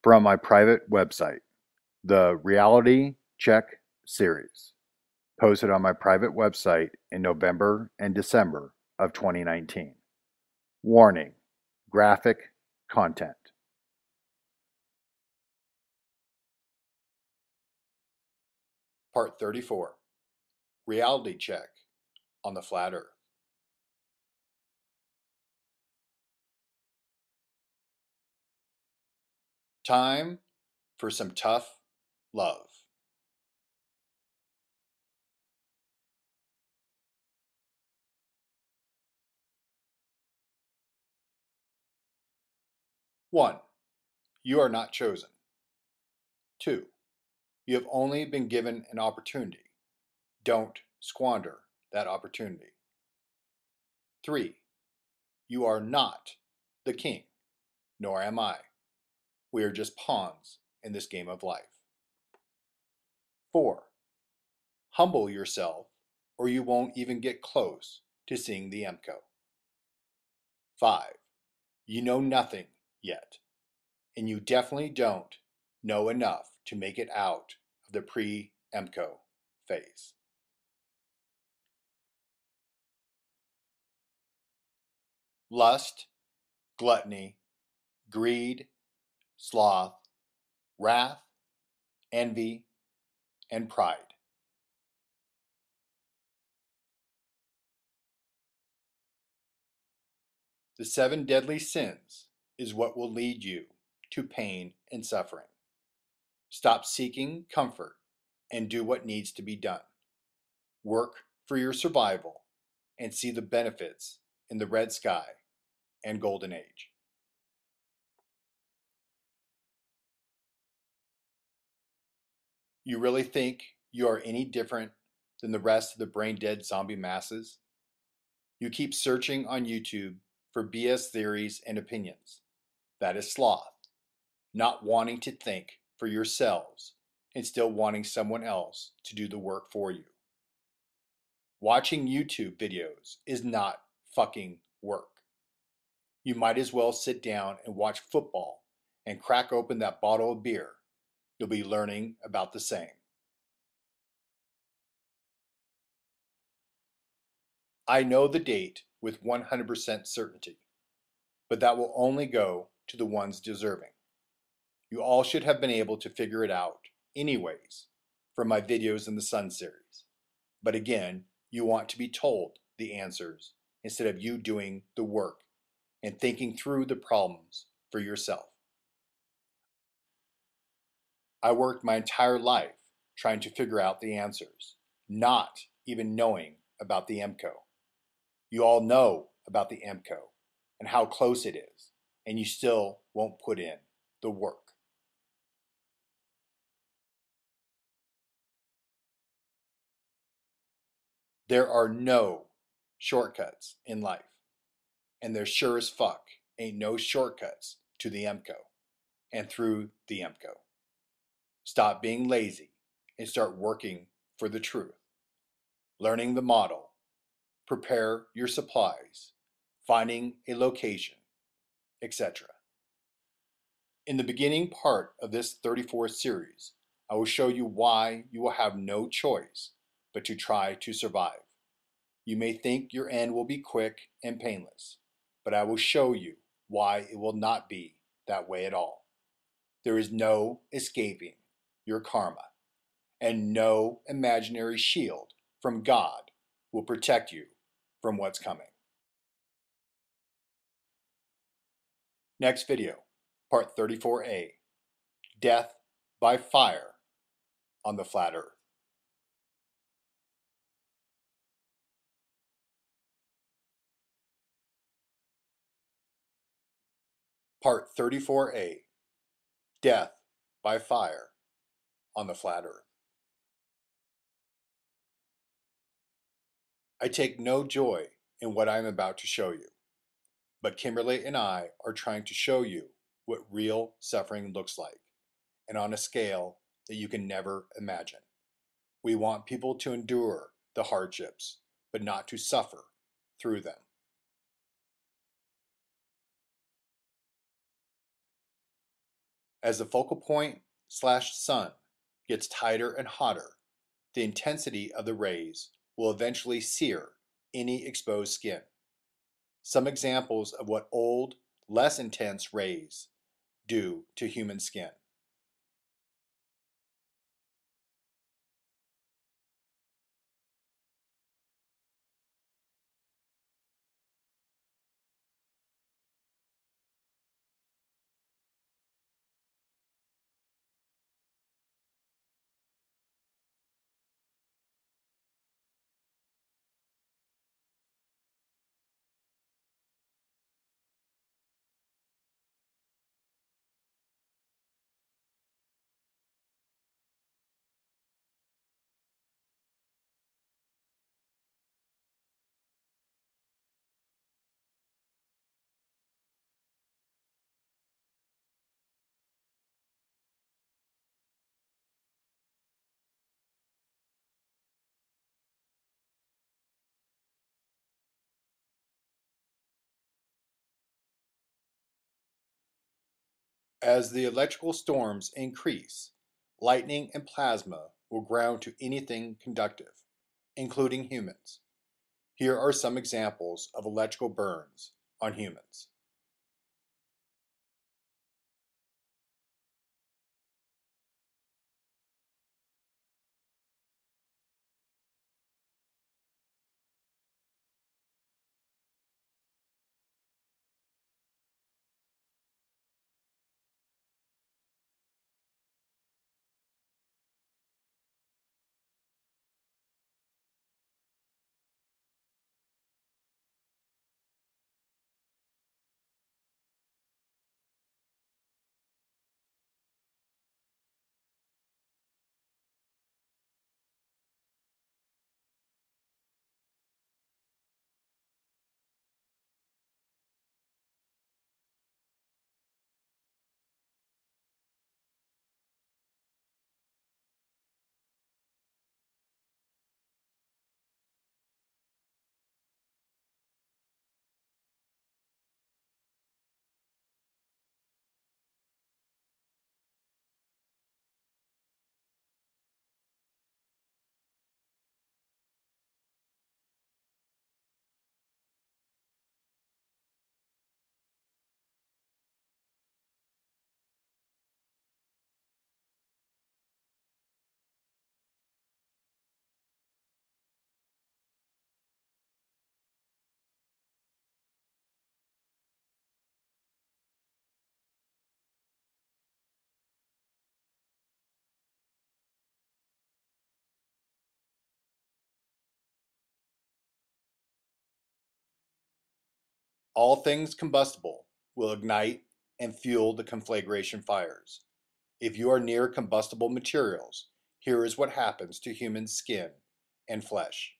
from my private website, the Reality Check series, posted on my private website in November and December of 2019. Warning: graphic content. Part 34. Reality Check on the Flat Earth. Time for some tough love. One, you are not chosen. Two, you have only been given an opportunity. Don't squander that opportunity. Three, you are not the king, nor am I. We are just pawns in this game of life. 4. Humble yourself, or you won't even get close to seeing the EMCO. 5. You know nothing yet, and you definitely don't know enough to make it out of the pre-EMCO phase. Lust, gluttony, greed, sloth, wrath, envy, and pride. The 7 deadly sins is what will lead you to pain and suffering. Stop seeking comfort and do what needs to be done. Work for your survival and see the benefits in the red sky and golden age. You really think you are any different than the rest of the brain-dead zombie masses? You keep searching on YouTube for BS theories and opinions. That is sloth, not wanting to think for yourselves and still wanting someone else to do the work for you. Watching YouTube videos is not fucking work. You might as well sit down and watch football and crack open that bottle of beer. You'll be learning about the same. I know the date with 100% certainty, but that will only go to the ones deserving. You all should have been able to figure it out anyways from my videos in the Sun series. But again, you want to be told the answers instead of you doing the work and thinking through the problems for yourself. I worked my entire life trying to figure out the answers, not even knowing about the EMCO. You all know about the EMCO and how close it is, and you still won't put in the work. There are no shortcuts in life, and there sure as fuck ain't no shortcuts to the EMCO and through the EMCO. Stop being lazy and start working for the truth, learning the model, prepare your supplies, finding a location, etc. In the beginning part of this 34th series, I will show you why you will have no choice but to try to survive. You may think your end will be quick and painless, but I will show you why it will not be that way at all. There is no escaping your karma, and no imaginary shield from God will protect you from what's coming. Next video, part 34A, Death by Fire on the Flat Earth. Part 34A, Death by Fire on the Flat Earth. I take no joy in what I am about to show you, but Kimberly and I are trying to show you what real suffering looks like, and on a scale that you can never imagine. We want people to endure the hardships, but not to suffer through them. As the focal point slash sun gets tighter and hotter, the intensity of the rays will eventually sear any exposed skin. Some examples of what old, less intense rays do to human skin. As the electrical storms increase, lightning and plasma will ground to anything conductive, including humans. Here are some examples of electrical burns on humans. All things combustible will ignite and fuel the conflagration fires. If you are near combustible materials, here is what happens to human skin and flesh.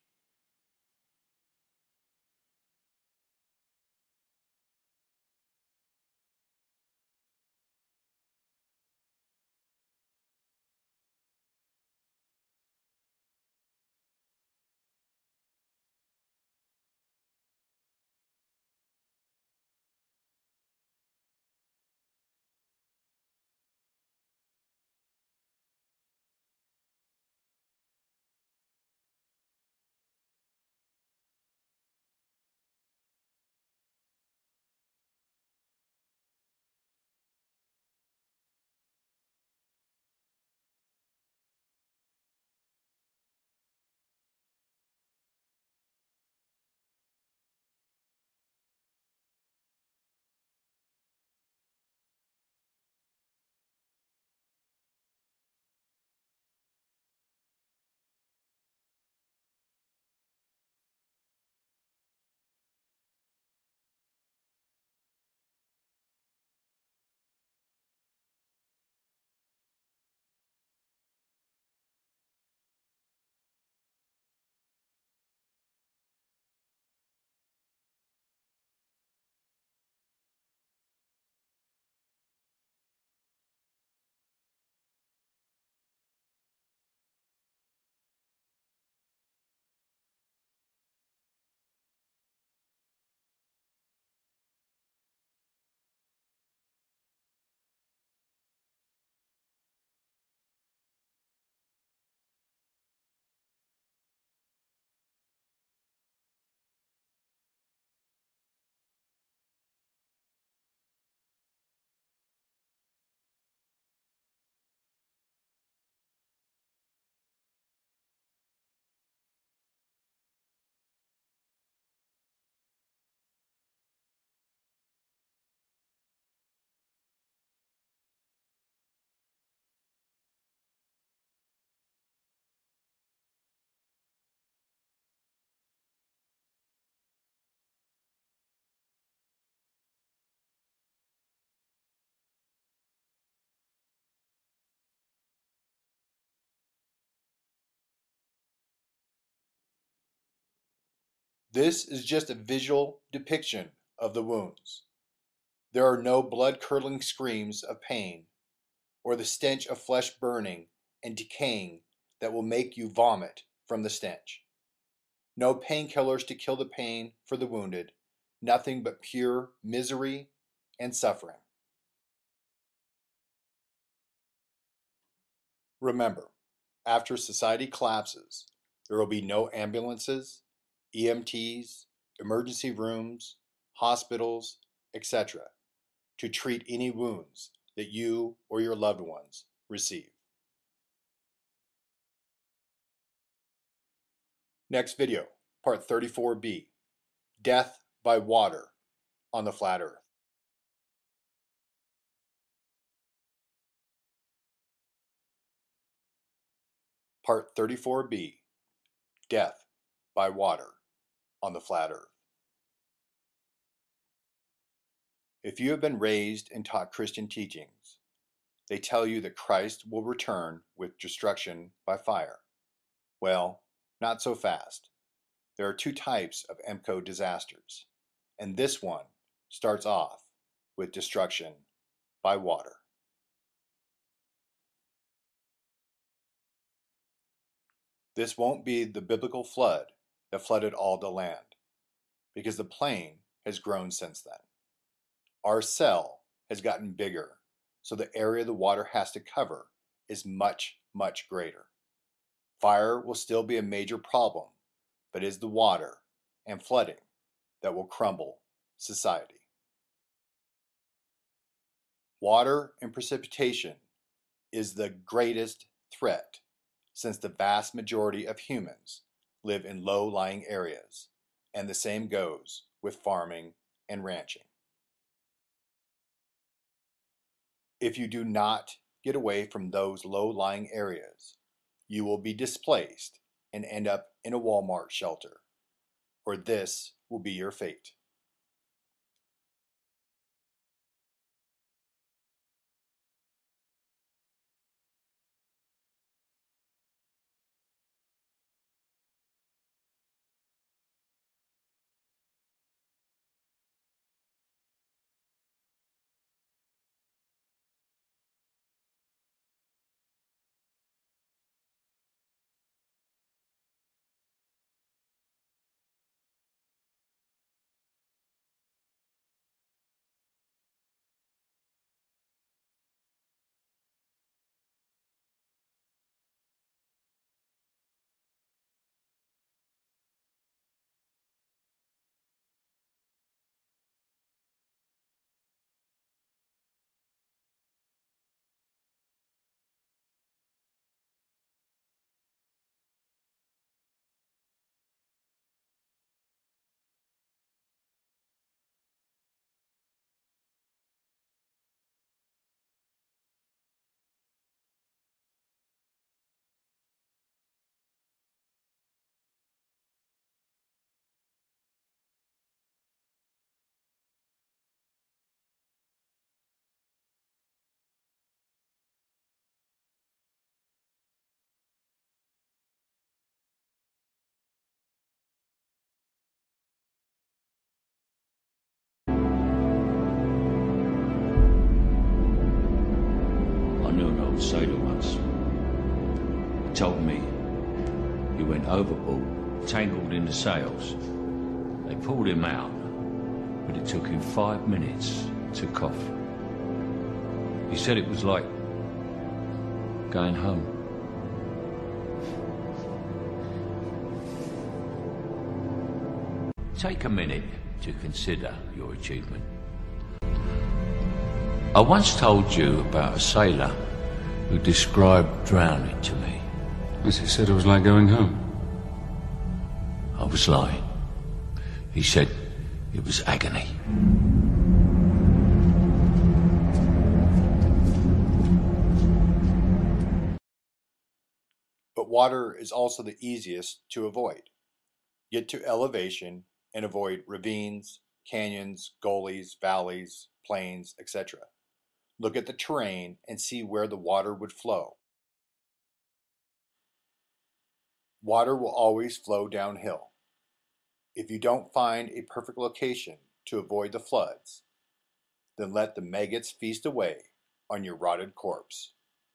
This is just a visual depiction of the wounds. There are no blood-curdling screams of pain or the stench of flesh burning and decaying that will make you vomit from the stench. No painkillers to kill the pain for the wounded, nothing but pure misery and suffering. Remember, after society collapses, there will be no ambulances, EMTs, emergency rooms, hospitals, etc., to treat any wounds that you or your loved ones receive. Next video, part 34B, Death by Water on the Flat Earth. Part 34B, Death by Water on the Flat Earth. If you have been raised and taught Christian teachings, they tell you that Christ will return with destruction by fire. Well, not so fast. There are two types of EMCO disasters, and this one starts off with destruction by water. This won't be the biblical flood that flooded all the land, because the plain has grown since then. Our cell has gotten bigger, so the area the water has to cover is much, much greater. Fire will still be a major problem, but it is the water and flooding that will crumble society. Water and precipitation is the greatest threat, since the vast majority of humans live in low-lying areas, and the same goes with farming and ranching. If you do not get away from those low-lying areas, you will be displaced and end up in a Walmart shelter, or this will be your fate. I knew an old sailor once. He told me he went overboard, tangled in the sails. They pulled him out, but it took him 5 minutes to cough. He said it was like going home. Take a minute to consider your achievement. I once told you about a sailor who described drowning to me. Yes, he said it was like going home. I was lying. He said it was agony. But water is also the easiest to avoid. Get to elevation and avoid ravines, canyons, gullies, valleys, plains, etc. Look at the terrain and see where the water would flow. Water will always flow downhill. If you don't find a perfect location to avoid the floods, then let the maggots feast away on your rotted corpse.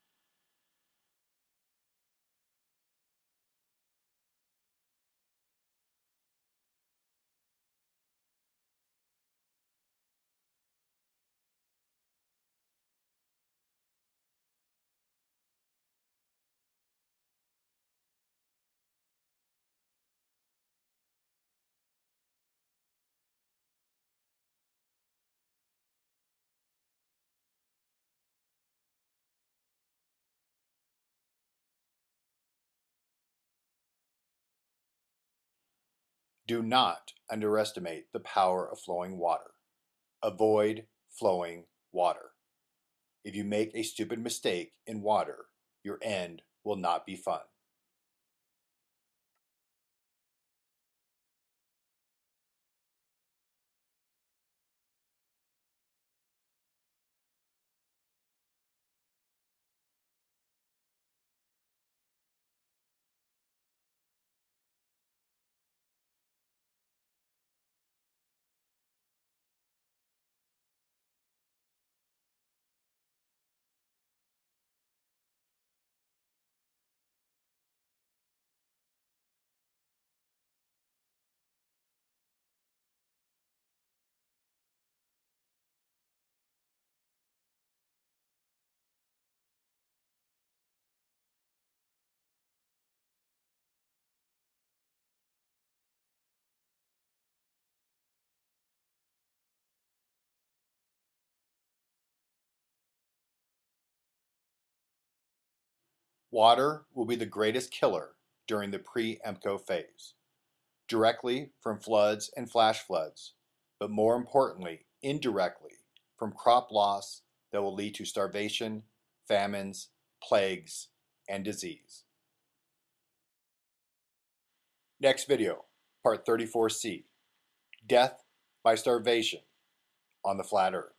Do not underestimate the power of flowing water. Avoid flowing water. If you make a stupid mistake in water, your end will not be fun. Water will be the greatest killer during the pre-EMCO phase, directly from floods and flash floods, but more importantly, indirectly from crop loss that will lead to starvation, famines, plagues, and disease. Next video, part 34C, Death by Starvation on the Flat Earth.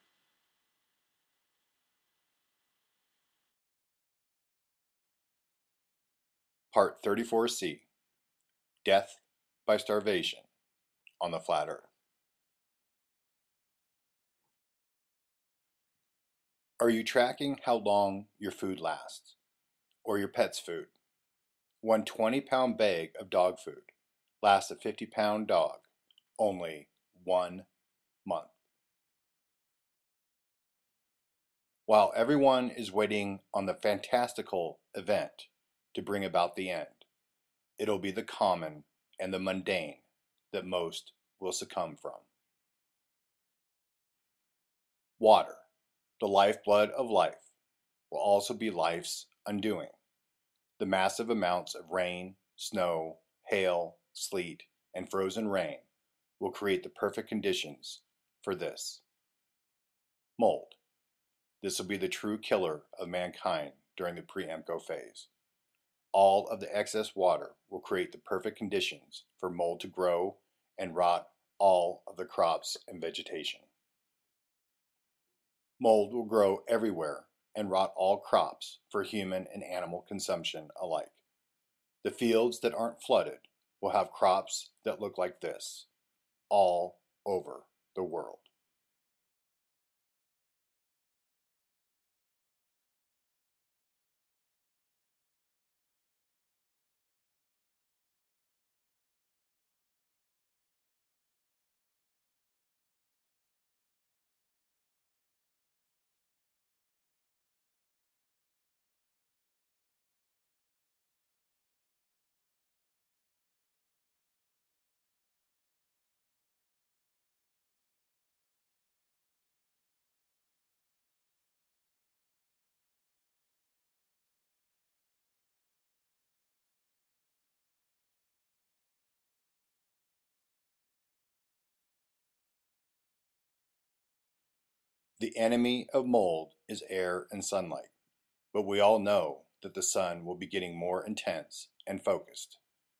Part 34C, Death by Starvation on the Flat Earth. Are you tracking how long your food lasts, or your pet's food? One 20-pound bag of dog food lasts a 50-pound dog only 1 month. While everyone is waiting on the fantastical event to bring about the end, it'll be the common and the mundane that most will succumb from. Water, the lifeblood of life, will also be life's undoing. The massive amounts of rain, snow, hail, sleet, and frozen rain will create the perfect conditions for this. Mold. This will be the true killer of mankind during the pre-EMCO phase. All of the excess water will create the perfect conditions for mold to grow and rot all of the crops and vegetation. Mold will grow everywhere and rot all crops for human and animal consumption alike. The fields that aren't flooded will have crops that look like this all over the world. The enemy of mold is air and sunlight, but we all know that the sun will be getting more intense and focused.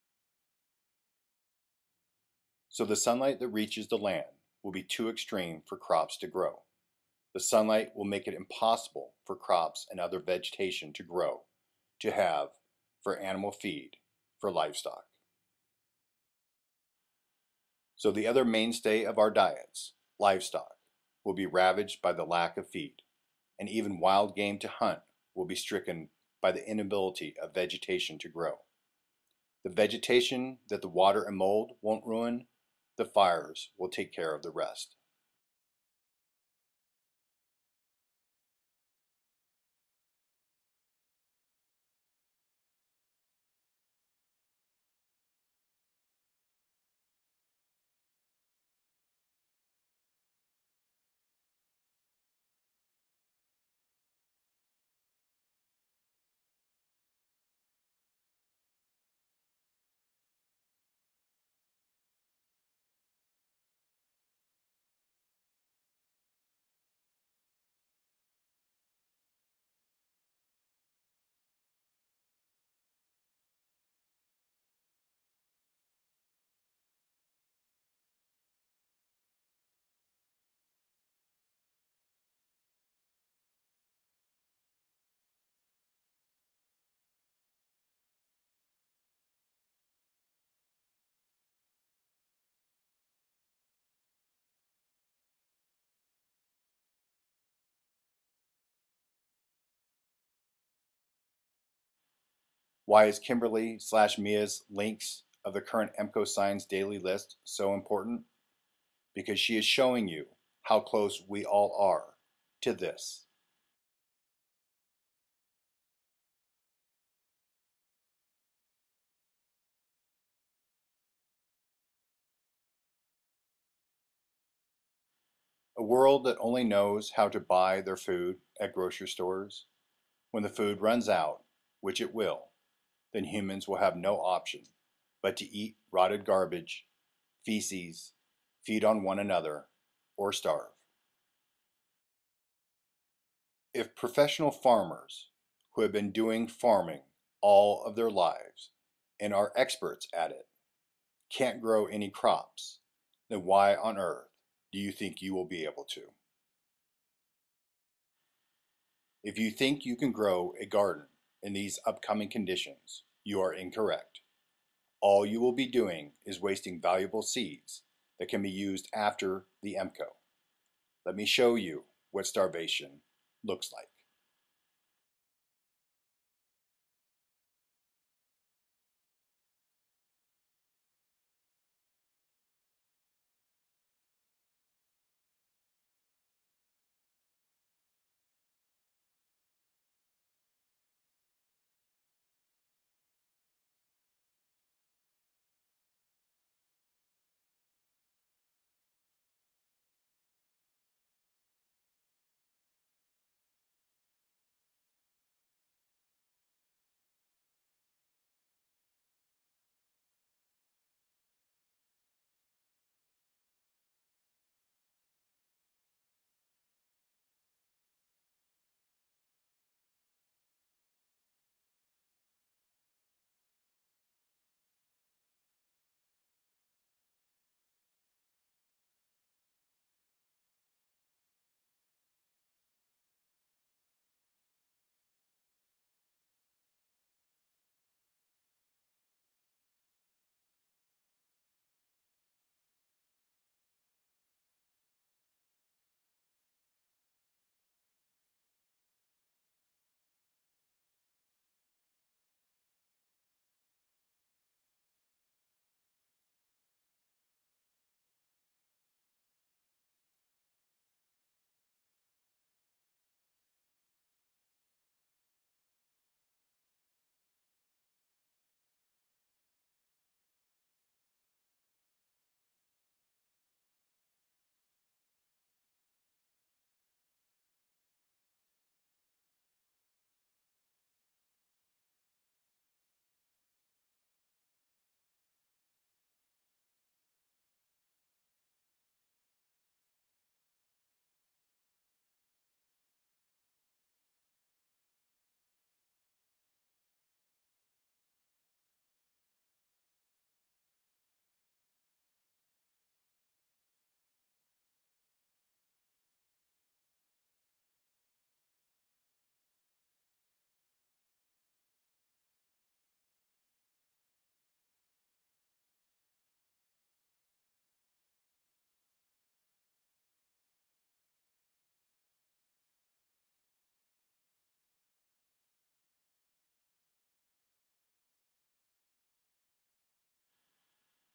So the sunlight that reaches the land will be too extreme for crops to grow. The sunlight will make it impossible for crops and other vegetation to grow, to have, for animal feed, for livestock. So the other mainstay of our diets, livestock, will be ravaged by the lack of feed, and even wild game to hunt will be stricken by the inability of vegetation to grow. The vegetation that the water and mold won't ruin, the fires will take care of the rest. Why is Kimberly/Mia's links of the current EMCO signs daily list so important? Because she is showing you how close we all are to this. A world that only knows how to buy their food at grocery stores. When the food runs out, which it will, then humans will have no option but to eat rotted garbage, feces, feed on one another, or starve. If professional farmers who have been doing farming all of their lives and are experts at it can't grow any crops, then why on earth do you think you will be able to? If you think you can grow a garden in these upcoming conditions, you are incorrect. All you will be doing is wasting valuable seeds that can be used after the EMCO. Let me show you what starvation looks like.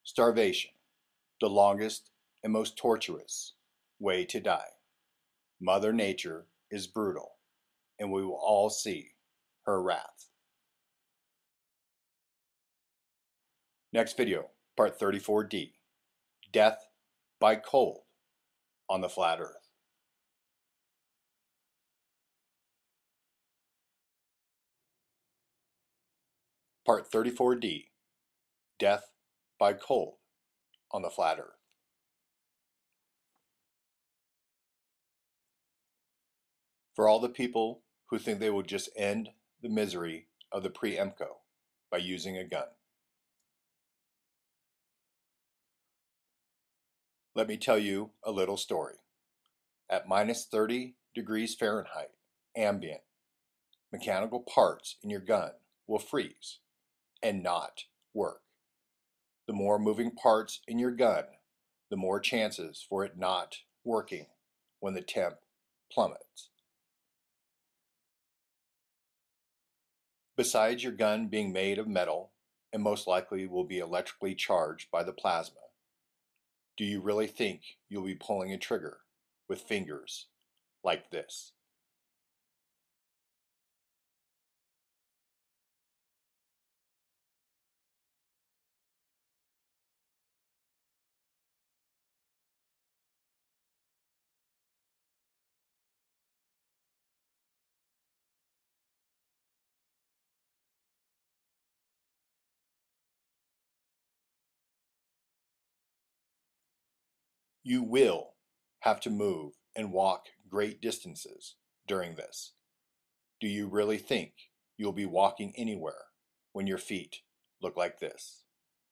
Starvation, the longest and most tortuous way to die. Mother Nature is brutal, and we will all see her wrath. Next video, part 34D, Death by Cold on the Flat Earth. Part 34D, Death by Cold on the Flat Earth. For all the people who think they will just end the misery of the pre-EMCO by using a gun. Let me tell you a little story. At minus 30 degrees Fahrenheit, ambient, mechanical parts in your gun will freeze and not work. The more moving parts in your gun, the more chances for it not working when the temp plummets. Besides your gun being made of metal and most likely will be electrically charged by the plasma, do you really think you'll be pulling a trigger with fingers like this? You will have to move and walk great distances during this. Do you really think you'll be walking anywhere when your feet look like this?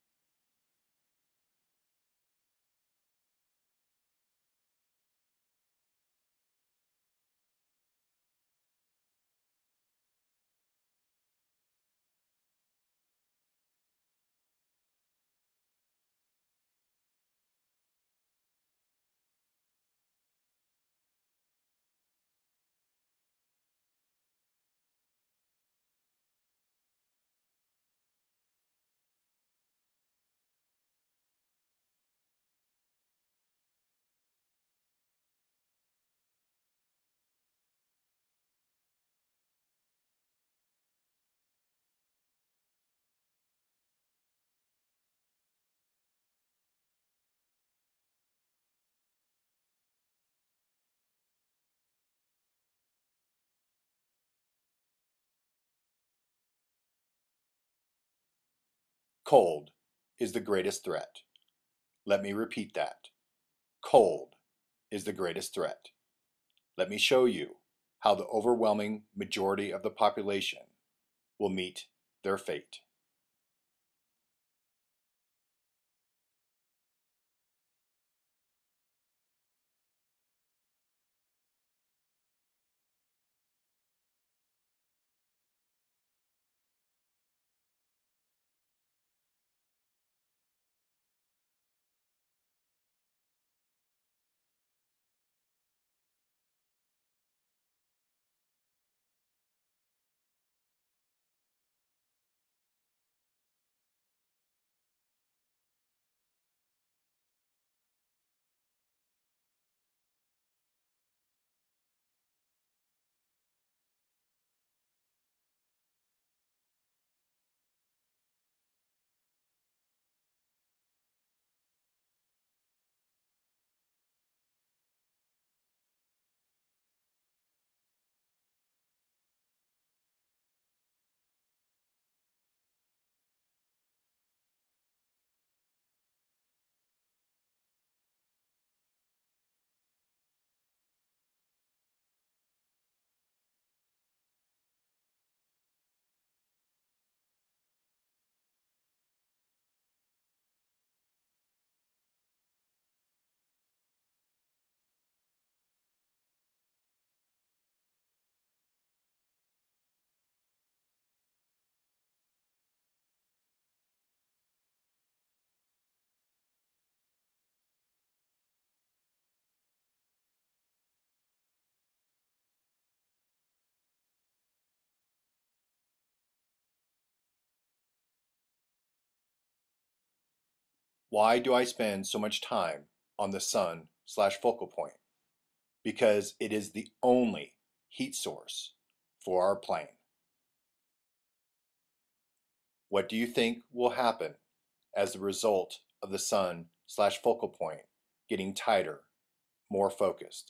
Cold is the greatest threat. Let me repeat that. Cold is the greatest threat. Let me show you how the overwhelming majority of the population will meet their fate. Why do I spend so much time on the sun/focal point? Because it is the only heat source for our plane. What do you think will happen as a result of the sun/focal point getting tighter, more focused?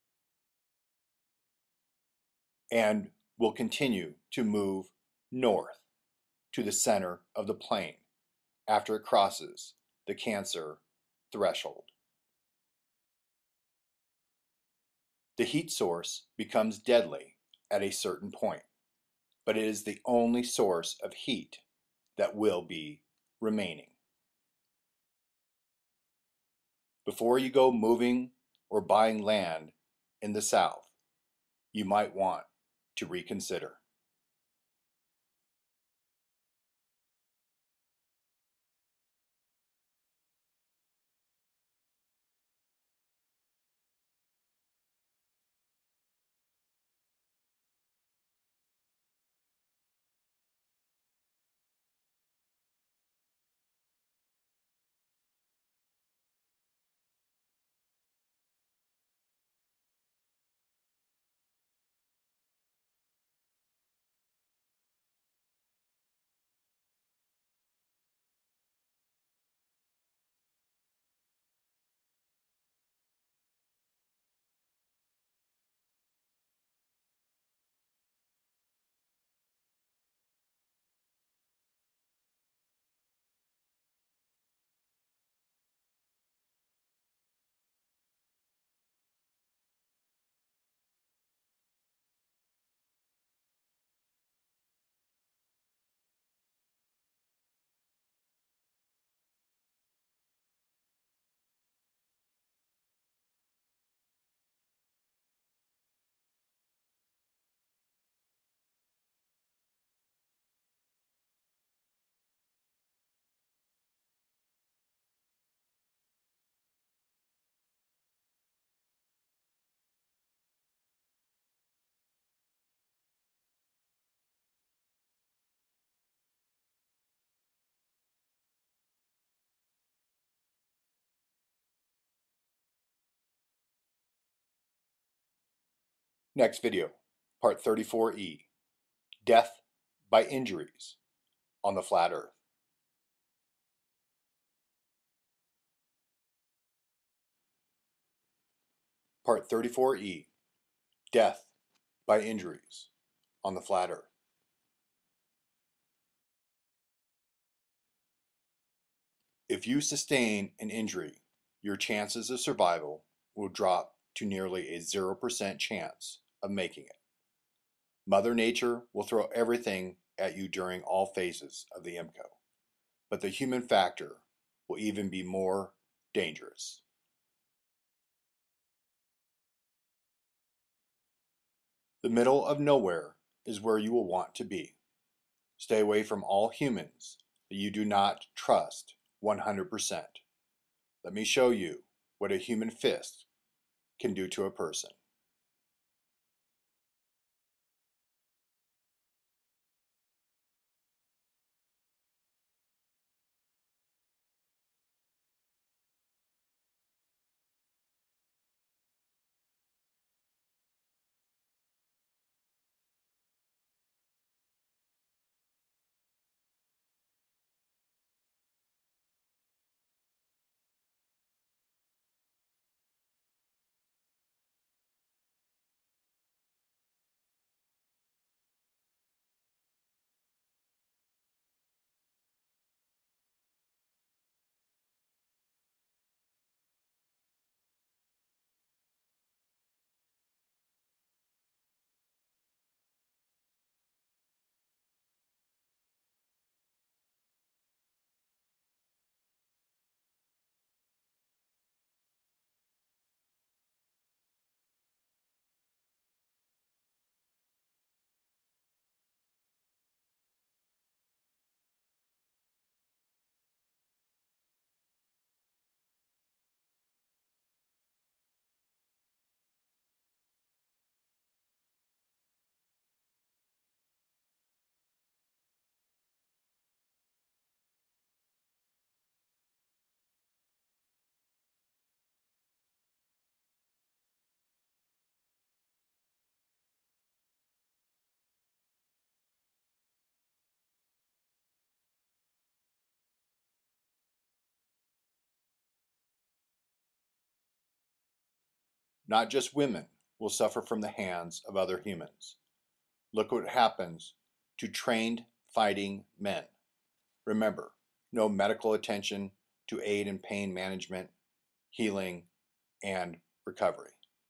And will continue to move north to the center of the plane after it crosses the Cancer threshold. The heat source becomes deadly at a certain point, but it is the only source of heat that will be remaining. Before you go moving or buying land in the South, you might want to reconsider. Next video, part 34E, Death by Injuries on the Flat Earth. Part 34E, Death by Injuries on the Flat Earth. If you sustain an injury, your chances of survival will drop to nearly a 0% chance of making it. Mother Nature will throw everything at you during all phases of the MCO, but the human factor will even be more dangerous. The middle of nowhere is where you will want to be. Stay away from all humans that you do not trust 100%. Let me show you what a human fist can do to a person. not just women, will suffer from the hands of other humans. Look what happens to trained fighting men. Remember, no medical attention to aid in pain management, healing, and recovery.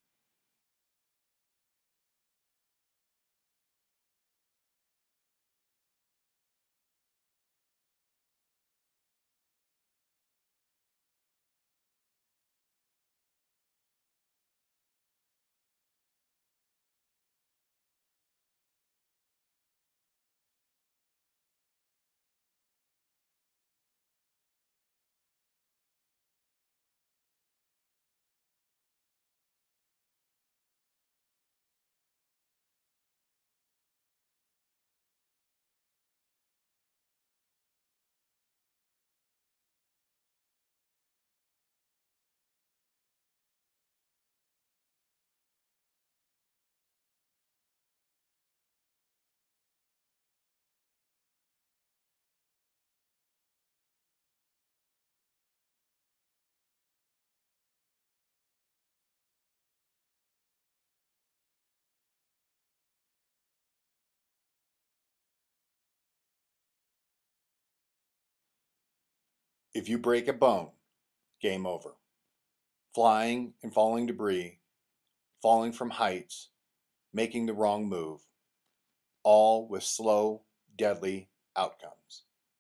If you break a bone, game over. Flying and falling debris, falling from heights, making the wrong move, all with slow, deadly outcomes.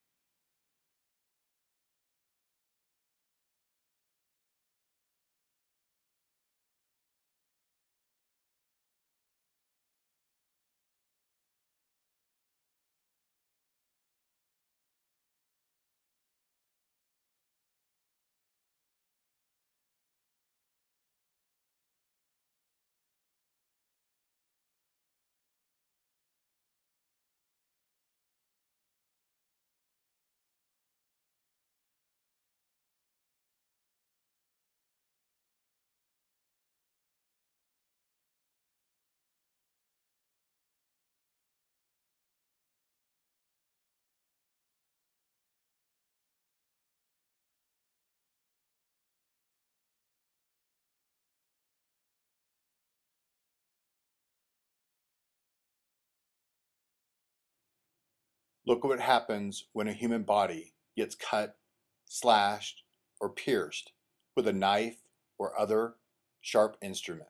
Look what happens when a human body gets cut, slashed, or pierced with a knife or other sharp instrument.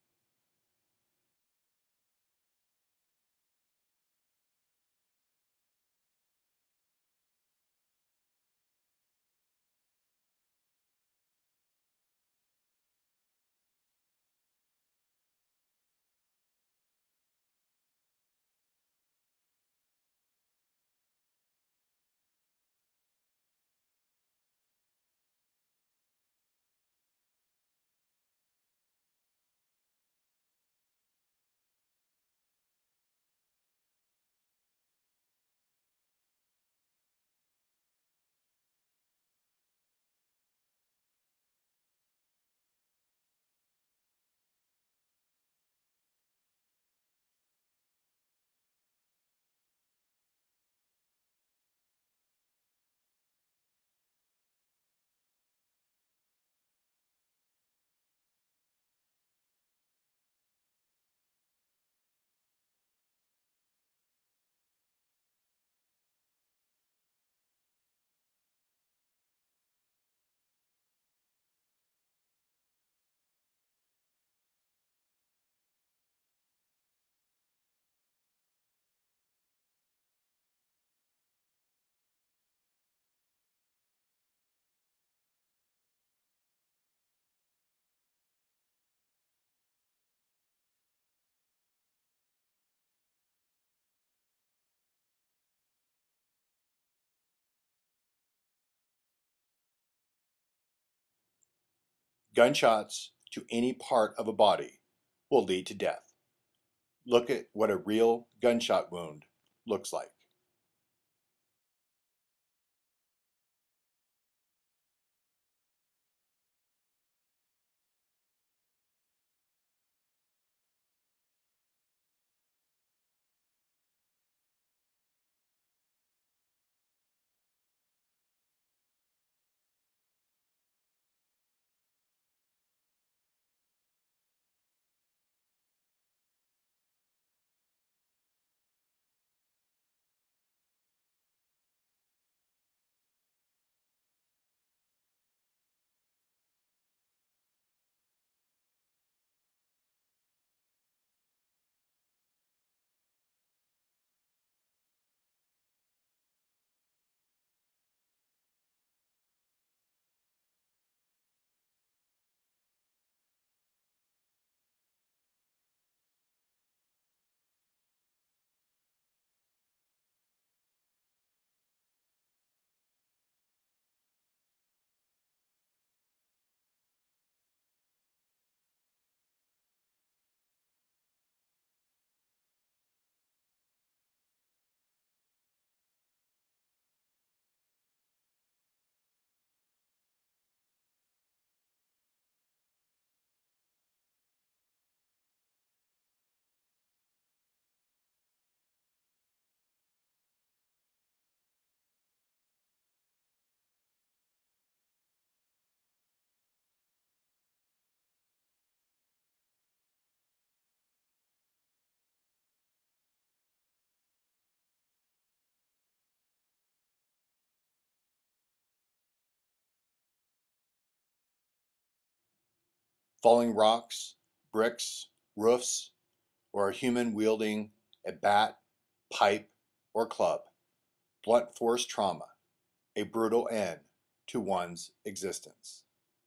Gunshots to any part of a body will lead to death. Look at what a real gunshot wound looks like. falling rocks, bricks, roofs, or a human wielding a bat, pipe, or club. Blunt force trauma, a brutal end to one's existence.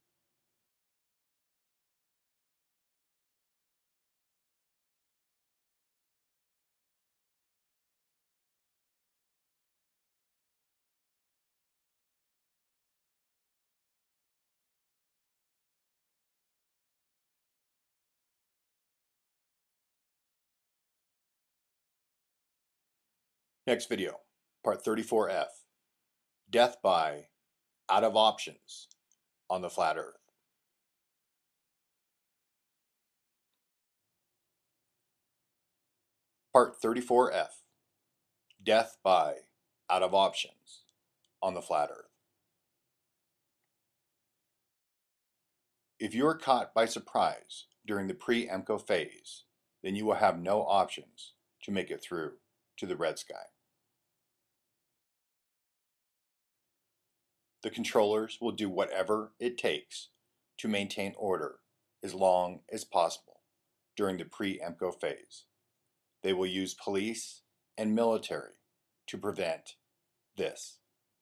Next video, part 34F, death by out of options on the flat earth. Part 34F, death by out of options on the flat earth. If you are caught by surprise during the pre-EMCO phase, then you will have no options to make it through to the red sky. The controllers will do whatever it takes to maintain order as long as possible during the pre-EMCO phase. They will use police and military to prevent this.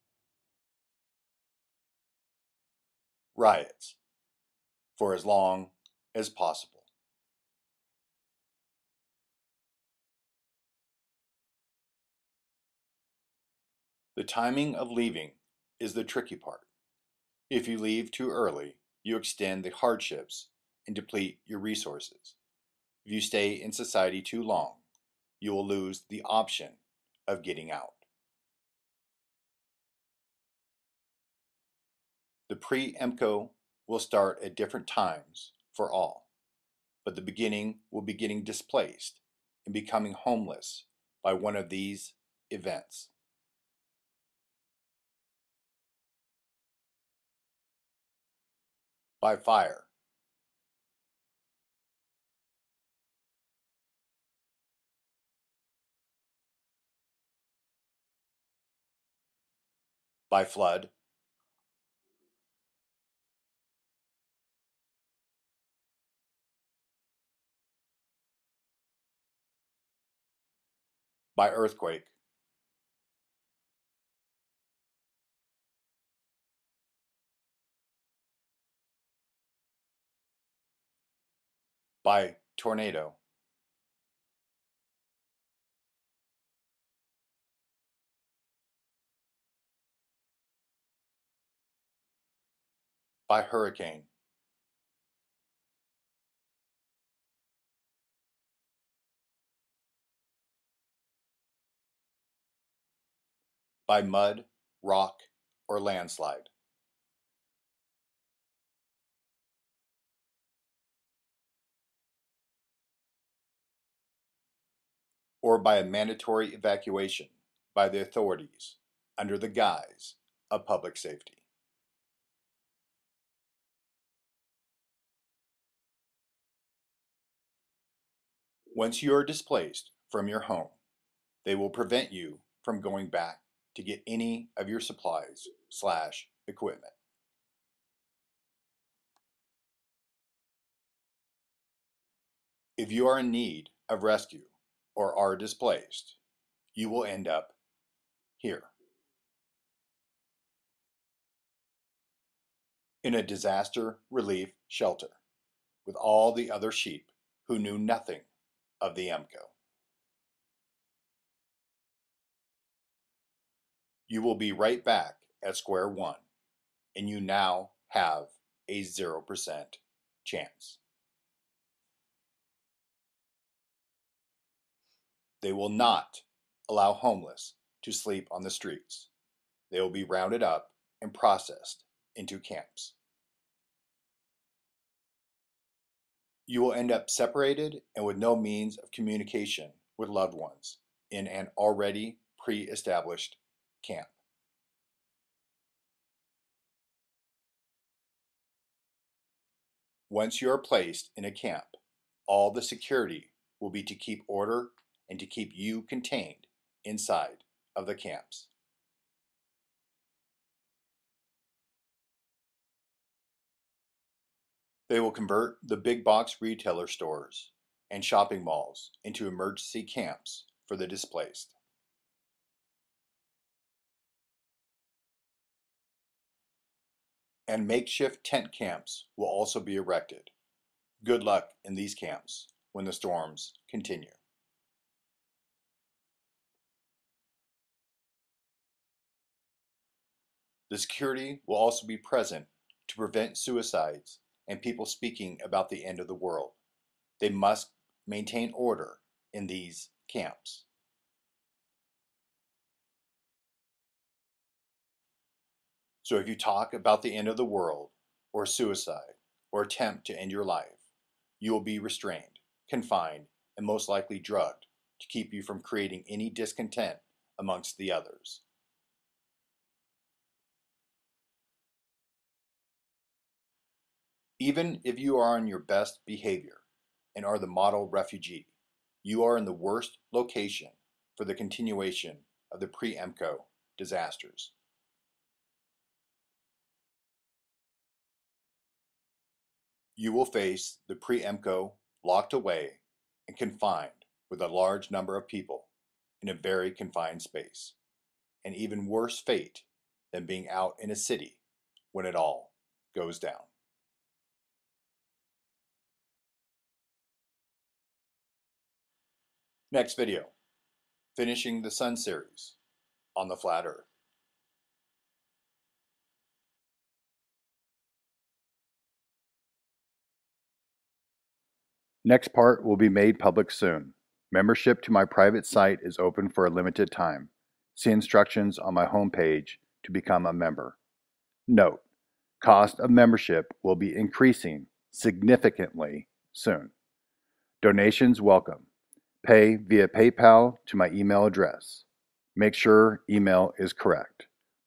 Riots for as long as possible. The timing of leaving is the tricky part. If you leave too early, you extend the hardships and deplete your resources. If you stay in society too long, you will lose the option of getting out. The pre-EMCO will start at different times for all, but the beginning will be getting displaced and becoming homeless by one of these events. By fire, by flood, by earthquake, by tornado, by hurricane, by mud, rock, or landslide, or by a mandatory evacuation by the authorities under the guise of public safety. Once you are displaced from your home, they will prevent you from going back to get any of your supplies/equipment. If you are in need of rescue or are displaced, you will end up here. In a disaster relief shelter with all the other sheep who knew nothing of the EMCO. You will be right back at square one, and you now have a 0% chance. They will not allow homeless to sleep on the streets. They will be rounded up and processed into camps. You will end up separated and with no means of communication with loved ones in an already pre-established camp. Once you are placed in a camp, all the security will be to keep order and to keep you contained inside of the camps. They will convert the big box retailer stores and shopping malls into emergency camps for the displaced. And makeshift tent camps will also be erected. Good luck in these camps when the storms continue. The security will also be present to prevent suicides and people speaking about the end of the world. They must maintain order in these camps. So if you talk about the end of the world, or suicide, or attempt to end your life, you will be restrained, confined, and most likely drugged to keep you from creating any discontent amongst the others. Even if you are on your best behavior and are the model refugee, you are in the worst location for the continuation of the pre-EMCO disasters. You will face the pre-EMCO locked away and confined with a large number of people in a very confined space, an even worse fate than being out in a city when it all goes down. Next video, finishing the Sun series on the flat Earth. Next part will be made public soon. Membership to my private site is open for a limited time. See instructions on my homepage to become a member. Note, cost of membership will be increasing significantly soon. Donations welcome. Pay via PayPal to my email address. Make sure email is correct.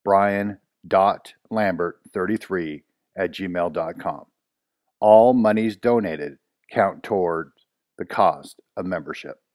brian.lambert33@gmail.com. All monies donated count toward the cost of membership.